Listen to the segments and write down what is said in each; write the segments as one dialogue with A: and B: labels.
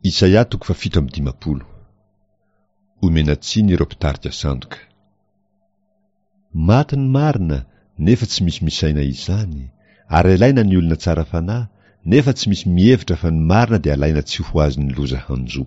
A: Isaia 7:10. Omena tsiny ireo mpitarika sandoka. Maty ny marina nefa tsy misy misaina izany, ary alaina ny olona tsara fanahy nefa tsy misy mihevitra fa ny marina dia alaina tsy ho azon'ny loza hanjo.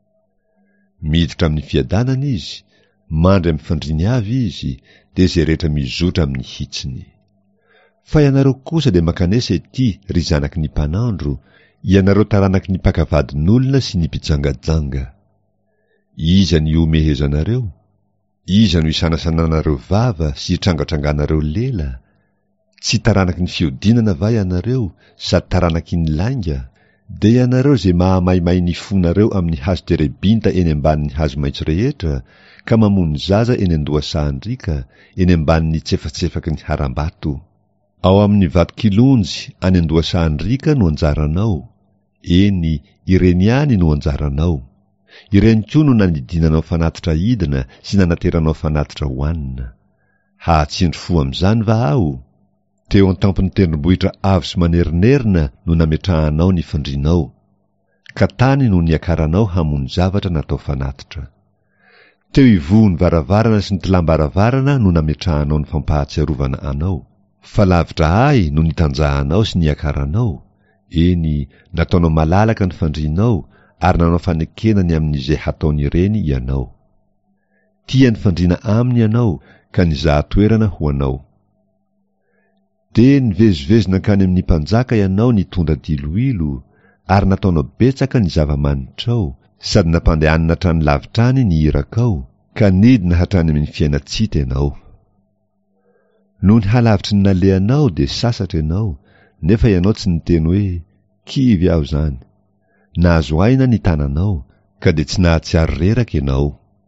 A: Miditra amin'ny fiadanana izy, mandry amin'ny fandriny avy izy, dia izay rehetra mizotra amin'ny hitsiny. Fa ianareo kosa dia makanesa ety ry zanaky ny mpanandro, ianareo taranaky ny mpakavadin'olona sy ny mpijangajanga. Iza ny omehezanareo? Iza no isanasananareo vava sy itrangatranganareo lela? Tsy taranaky ny fiodinana va ianareo, sady taranaky ny langa? Dia ianareo zay mahamaimai ny fonareo amin'ny hazo terebinta eny ambanin'ny hazo maitso rehetra, ka mamono zaza eny andohasahandrika, eny ambanin'ny tsefatsefaky ny harambato. Ao amin'ny vato-kilonjy any andohasahandrika no anjaranao. Eny, ireny ihany no anjaranao. Ireny koa no nanidinanao fanatitra idina sy nanateranao fanatitra hoanina. Hahatsindro fo amin'izany va aho? Teo an-tampony tendrombohitra avo sy manerinerina no nametrahanao ny fandrinao, ka tany no niakaranao hamono zavatra natao fanatitra. Teo ivohony varavarana sy ny tilambaravarana no nametrahanao ny fampahatsiarovana anao, fa lavitra ahy no nitanjahanao sy niakaranao. Eny, nataonao malalaka ny fandrinao, ary nanao fanekenany amin'izay hataon'ireny ianao. Tia ny fandrina aminy ianao, ka nizahan-toerana ho anao. Dia nivezivezy nankany amin'ny mpanjaka ianao nitondra diloilo, ary nataonao betsaka ny zava-manitrao, sady nampandehanana hatrany lavitrany ny irakao, ka nidina hatrany amin'ny fiainatsita ianao. Noho ny halavitry ny nalehanao dia sasatra ianao, nefa ianao tsy niteny hoe kivy aho zany. Nahazo aina ny tananao, ka dia tsy nahatsiaro reraka ianao.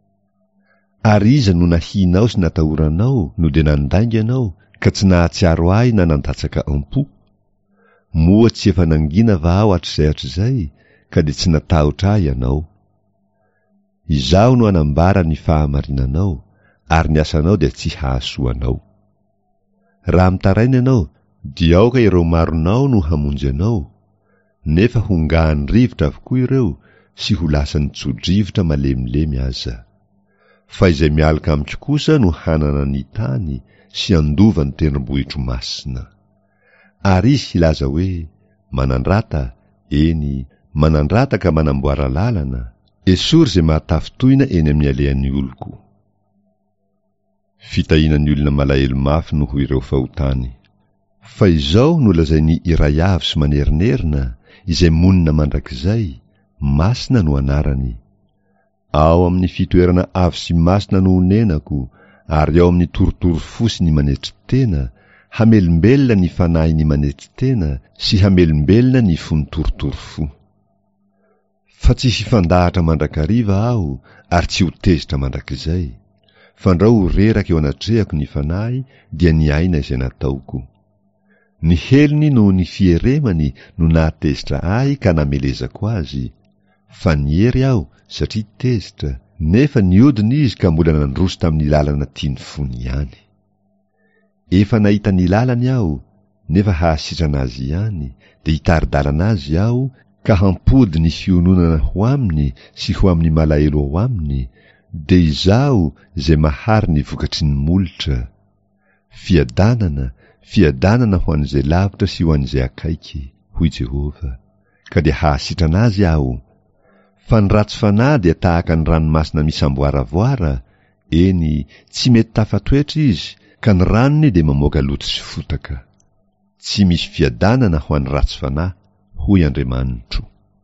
A: Ary iza no nahinao sy natahoranao no dia nandainga ianao, ka tsy nahatsiaro ahy na nandatsaka ampo? Moa tsy efa nangina va aho hatr'izay, ka dia tsy natahotra ahy ianao. Izaho no anambara ny fahamarinanao, ary ny asanao dia tsy hahasoanao. Raha mitaraina ianao, dia aoka ireo maronao no hamonjy ianao, nefa hongahan'ny rivotra avokoa ireo sy ho lasan'ny tsodrivotra malemilemy aza. Fa izay mialaka amiko kosa no hanana ny tany sy andova ny tendrombohitro masina. Ary izy hilaza hoe manandrata, eny, manandrata ka manamboara lalana, esory zay mahatafotoina eny amin'ny alehan'ny oloko. Fitahinan'ny olona malahelo mafy no ho ireo fahotany. Fa izao no lazainy iray avy sy manerinerina, izay monina mandrakizay, masina no anarany. Ao amin'ny fitoerana avy sy masina no honenako, ary ao amin'ny torotoro fosy ny manetry tena, hamelombelona ny fanahy ny manetry tena, sy hamelombelona ny fony torotoro fo. Fa tsy hifandahatra mandrakariva aho, ary tsy ho tezitra mandrakizay. Fandrao ho reraka eo anatrehako ny fanahy, dia ny aina izay nataoko. Ny helony no ny fieremany no nahatezitra ahy ka namelezako azy. Fa niery aho satria tezitra, nefa niodina izy ka mbola nandroso tamin'ny lalana tiany fony ihany. Efa nahita ny lalany aho, nefa hahasitrana azy ihany, dia hitaridalana azy aho, ka hampody ny fiononana ho aminy sy ho amin'ny malahelo ao aminy, dia izaho zay mahary ny vokatry ny molotra. Fiadanana ho an'izay lavitra sy ho an'izay akaiky, hoy Jehova, ka dia hahasitrana azy aho. Fa ny ratsy fanahy dia tahaka ny ranomasina misamboaravoara, eny, tsy mety tafatoetra izy, ka ny ranony dia mamoaka loto sy fotaka. Tsy misy fiadanana ho an'ny ratsy fanahy, hoy Andriamanitro.